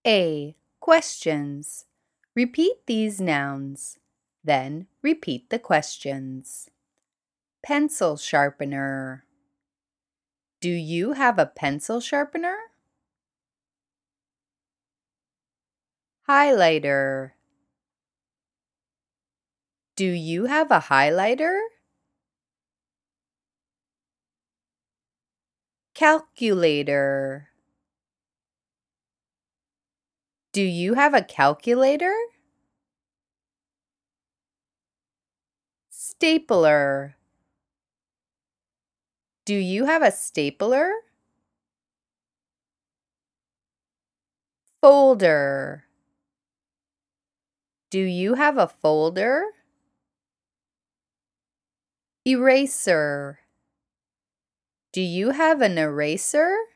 A. Questions. Repeat these nouns. Then repeat the questions. Pencil sharpener. Do you have a pencil sharpener? Highlighter. Do you have a highlighter? Calculator. Do you have a calculator? Stapler. Do you have a stapler? Folder. Do you have a folder? Eraser. Do you have an eraser?